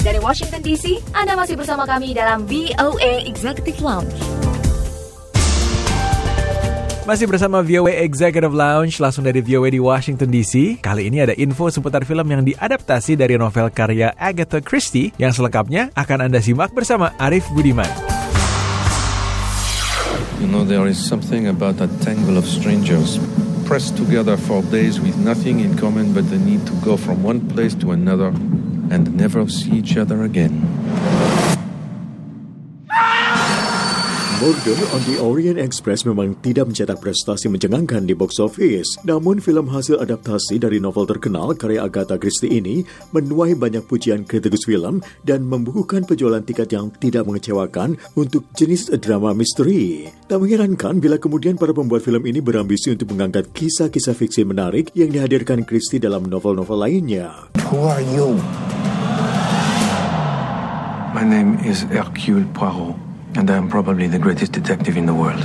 Dari Washington DC, Anda masih bersama kami dalam VOA Executive Lounge. Masih bersama VOA Executive Lounge langsung dari VOA di Washington DC. Kali ini ada info seputar film yang diadaptasi dari novel karya Agatha Christie yang selengkapnya akan Anda simak bersama Arif Budiman. You know, there is something about that tangle of strangers pressed together for days with nothing in common but the need to go from one place to another and never see each other again. Murder on the Orient Express memang tidak mencetak prestasi mencengangkan di box office. Namun film hasil adaptasi dari novel terkenal karya Agatha Christie ini menuai banyak pujian kritikus film dan membukukan penjualan tiket yang tidak mengecewakan untuk jenis drama misteri. Tak mengherankan bila kemudian para pembuat film ini berambisi untuk mengangkat kisah-kisah fiksi menarik yang dihadirkan Christie dalam novel-novel lainnya. Who are you? My name is Hercule Poirot. And I am probably the greatest detective in the world.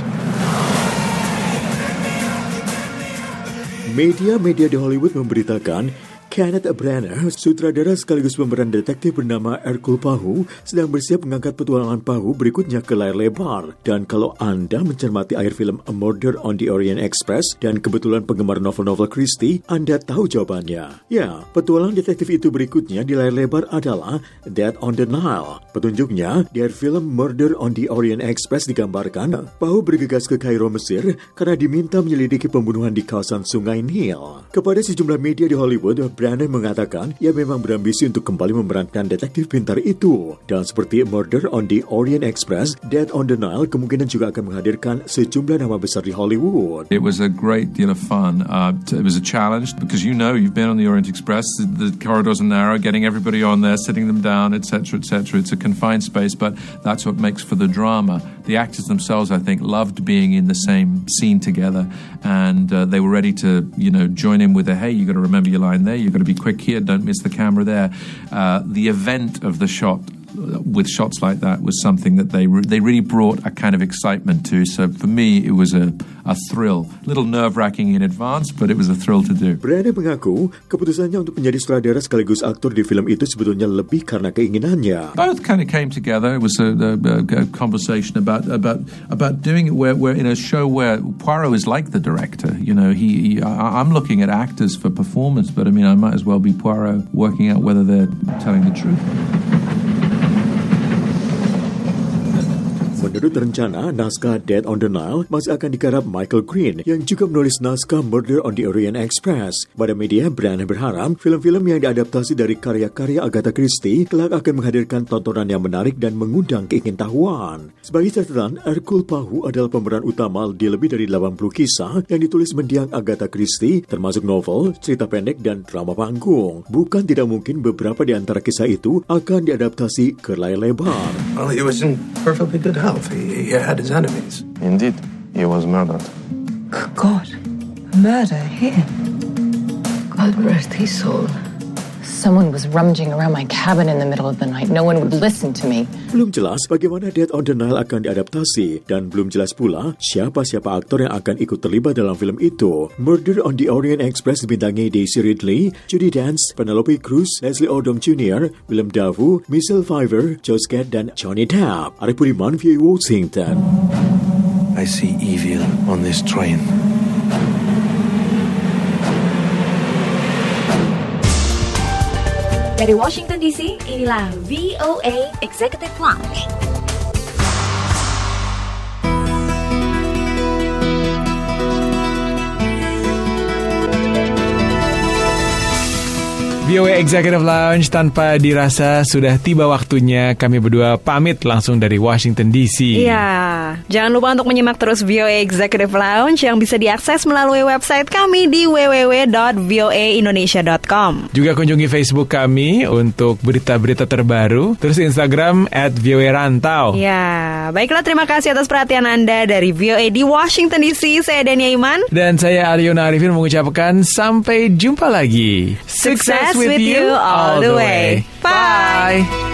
Media-media di Hollywood memberitakan Kenneth Branagh, sutradara sekaligus pemeran detektif bernama Hercule Poirot, sedang bersiap mengangkat petualangan Poirot berikutnya ke layar lebar. Dan kalau Anda mencermati akhir film A Murder on the Orient Express dan kebetulan penggemar novel-novel Christie, Anda tahu jawabannya. Ya, petualang detektif itu berikutnya di layar lebar adalah Death on the Nile. Petunjuknya, di akhir film Murder on the Orient Express digambarkan, Poirot bergegas ke Kairo, Mesir, karena diminta menyelidiki pembunuhan di kawasan Sungai Nil. Kepada sejumlah media di Hollywood, Branagh mengatakan ia memang berambisi untuk kembali memerankan detektif pintar itu. Dan seperti Murder on the Orient Express, Death on the Nile kemungkinan juga akan menghadirkan sejumlah nama besar di Hollywood. It was a great deal of fun. It was a challenge because you've been on the Orient Express. The corridors are narrow, getting everybody on there, sitting them down, etc., etc. It's a confined space, but that's what makes for the drama. The actors themselves, I think, loved being in the same scene together, and they were ready to, join in with hey, you got to remember your line there. You've got to be quick here, don't miss the camera there. The event of the shot with shots like that was something that they really brought a kind of excitement to. So for me, it was a thrill. A little nerve-wracking in advance, but it was a thrill to do. Branagh mengaku keputusannya untuk menjadi sutradara sekaligus aktor di film itu sebetulnya lebih karena keinginannya. Both kind of came together. It was a conversation about doing it where in a show where Poirot is like the director. I'm looking at actors for performance, but I might as well be Poirot working out whether they're telling the truth. Menurut rencana, naskah Death on the Nile masih akan digarap Michael Green yang juga menulis naskah Murder on the Orient Express. Pada media, Branagh berharap film-film yang diadaptasi dari karya-karya Agatha Christie kelak akan menghadirkan tontonan yang menarik dan mengundang keingintahuan. Sebagai catatan, Hercule Poirot adalah pemeran utama di lebih dari 80 kisah yang ditulis mendiang Agatha Christie, termasuk novel, cerita pendek, dan drama panggung. Bukan tidak mungkin beberapa di antara kisah itu akan diadaptasi ke layar lebar. Well, he was in perfectly good health. He had his enemies. Indeed, he was murdered. Good God, murder here. God rest his soul. Someone was rummaging around my cabin in the middle of the night. No one would listen to me. Belum jelas bagaimana Death on the Nile akan diadaptasi dan belum jelas pula siapa-siapa aktor yang akan ikut terlibat dalam film itu. Murder on the Orient Express dibintangi Daisy Ridley, Judi Dench, Penelope Cruz, Leslie Odom Jr., Willem Dafoe, Michelle Pfeiffer, Josh Gad, dan Johnny Depp. Arif Budiman, VOA Washington. I see evil on this train. Dari Washington DC, inilah VOA Executive Lounge. VOA Executive Lounge, tanpa dirasa sudah tiba waktunya kami berdua pamit langsung dari Washington DC. Iya, jangan lupa untuk menyimak terus VOA Executive Lounge yang bisa diakses melalui website kami di www.voaindonesia.com. Juga kunjungi Facebook kami untuk berita-berita terbaru, terus Instagram @voarantau. Ya, baiklah, terima kasih atas perhatian Anda. Dari VOA di Washington DC, saya Dania Iman. Dan saya Ariona Arifin mengucapkan sampai jumpa lagi. Success with you all the way. Bye.